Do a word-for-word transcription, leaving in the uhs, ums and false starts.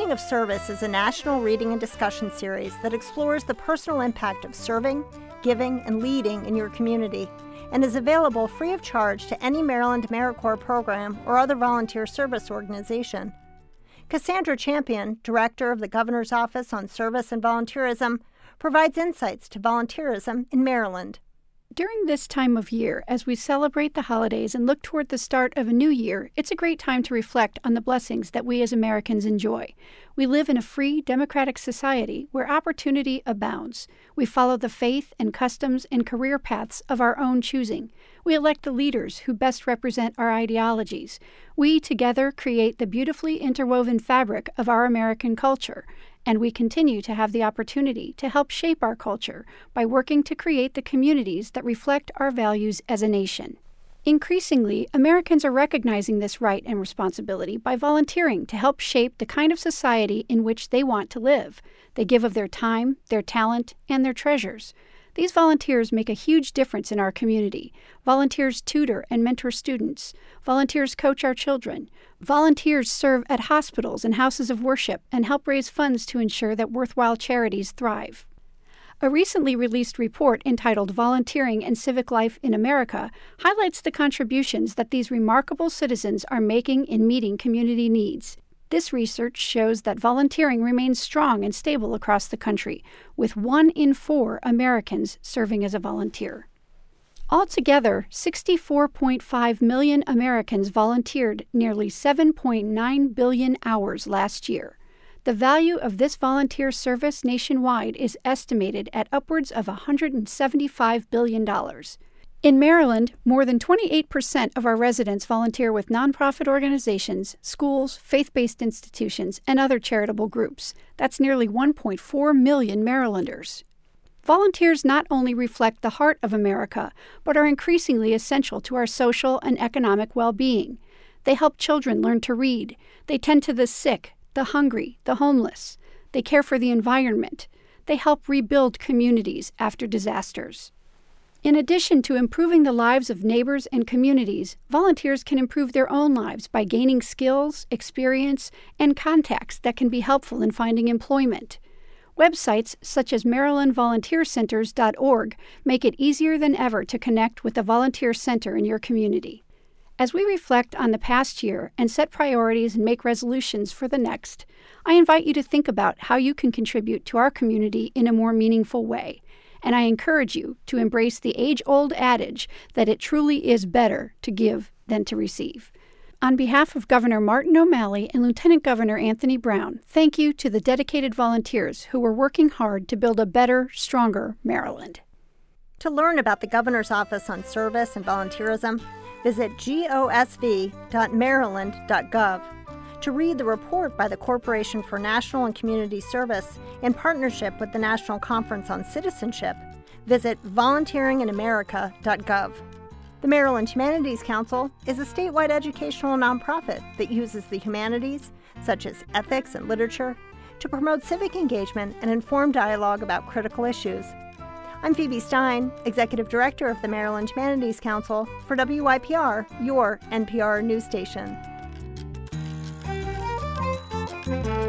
Meaning of Service is a national reading and discussion series that explores the personal impact of serving, giving, and leading in your community, and is available free of charge to any Maryland AmeriCorps program or other volunteer service organization. Cassandra Champion, Director of the Governor's Office on Service and Volunteerism, provides insights to volunteerism in Maryland. During this time of year, as we celebrate the holidays and look toward the start of a new year, it's a great time to reflect on the blessings that we as Americans enjoy. We live in a free, democratic society where opportunity abounds. We follow the faith and customs and career paths of our own choosing. We elect the leaders who best represent our ideologies. We together create the beautifully interwoven fabric of our American culture. And we continue to have the opportunity to help shape our culture by working to create the communities that reflect our values as a nation. Increasingly, Americans are recognizing this right and responsibility by volunteering to help shape the kind of society in which they want to live. They give of their time, their talent, and their treasures. These volunteers make a huge difference in our community. Volunteers tutor and mentor students. Volunteers coach our children. Volunteers serve at hospitals and houses of worship and help raise funds to ensure that worthwhile charities thrive. A recently released report entitled Volunteering and Civic Life in America highlights the contributions that these remarkable citizens are making in meeting community needs. This research shows that volunteering remains strong and stable across the country, with one in four Americans serving as a volunteer. Altogether, sixty-four point five million Americans volunteered nearly seven point nine billion hours last year. The value of this volunteer service nationwide is estimated at upwards of one hundred seventy-five billion dollars. In Maryland, more than twenty-eight percent of our residents volunteer with nonprofit organizations, schools, faith-based institutions, and other charitable groups. That's nearly one point four million Marylanders. Volunteers not only reflect the heart of America, but are increasingly essential to our social and economic well-being. They help children learn to read. They tend to the sick, the hungry, the homeless. They care for the environment. They help rebuild communities after disasters. In addition to improving the lives of neighbors and communities, volunteers can improve their own lives by gaining skills, experience, and contacts that can be helpful in finding employment. Websites such as maryland volunteer centers dot org make it easier than ever to connect with a volunteer center in your community. As we reflect on the past year and set priorities and make resolutions for the next, I invite you to think about how you can contribute to our community in a more meaningful way. And I encourage you to embrace the age-old adage that it truly is better to give than to receive. On behalf of Governor Martin O'Malley and Lieutenant Governor Anthony Brown, thank you to the dedicated volunteers who are working hard to build a better, stronger Maryland. To learn about the Governor's Office on Service and Volunteerism, visit G O S V dot maryland dot gov. To read the report by the Corporation for National and Community Service in partnership with the National Conference on Citizenship, visit volunteering in america dot gov. The Maryland Humanities Council is a statewide educational nonprofit that uses the humanities, such as ethics and literature, to promote civic engagement and informed dialogue about critical issues. I'm Phoebe Stein, Executive Director of the Maryland Humanities Council for W Y P R, your N P R news station. Thank you.